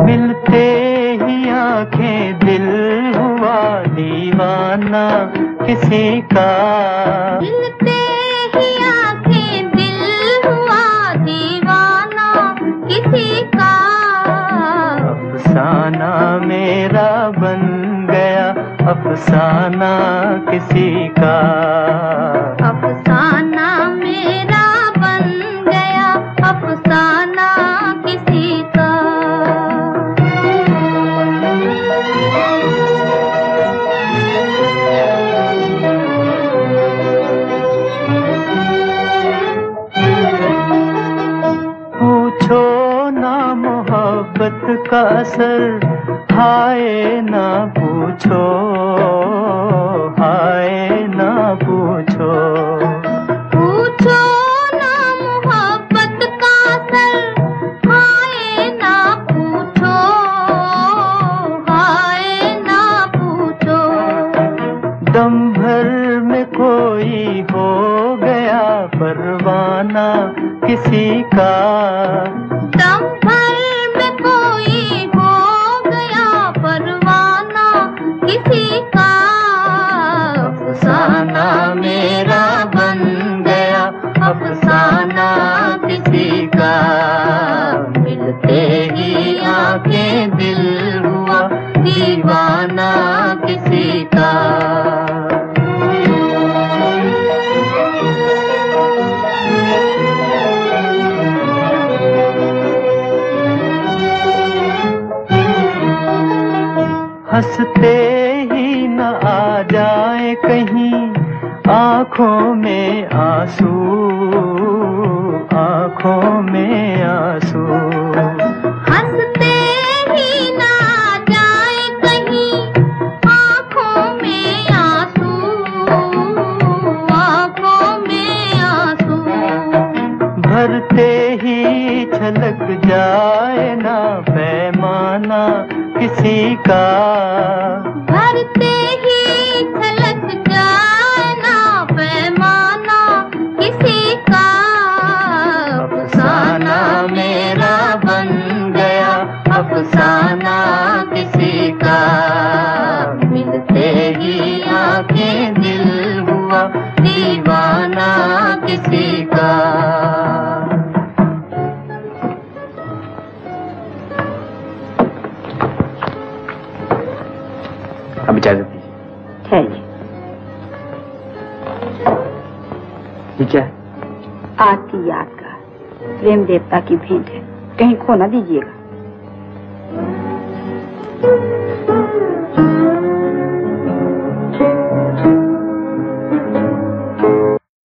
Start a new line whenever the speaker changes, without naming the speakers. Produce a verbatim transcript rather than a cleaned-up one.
मिलते ही आंखें दिल हुआ दीवाना किसी का।
मिलते ही आंखें दिल हुआ दीवाना किसी का।
अफसाना मेरा बन गया अफसाना किसी का।
अफसाना मेरा बन गया अफसाना किसी का।
पूछो ना मोहब्बत का असर हाय ना पूछो हाय ना पूछो।
पूछो ना मोहब्बत का असर हाय ना पूछो हाय ना पूछो।
दम भर में कोई हो गया परवाना किसी का।
दम भर में कोई हो गया परवाना किसी का।
अफसाना मेरा बन गया अफसाना किसी का। मिलते ही आंखें दिल हुआ दीवाना किसी का। हंसते ही न आ जाए कहीं आँखों में आंसू आँखों में आंसू।
हंसते ही न आ जाए कहीं आँखों में आंसू आँखों में आंसू।
भरते ही छलक जाए ना पैमाना किसी का।
भरते ही छलक जाए ना पैमाना किसी का।
अफसाना मेरा बन गया अफसाना किसी का। मिलते ही आंखें दिल हुआ दीवाना किसी का।
अब इजाजत दीजिए।
है जी।
ये क्या?
आपकी याद का प्रेम देवता की भेंट है, कहीं खो न दीजिएगा।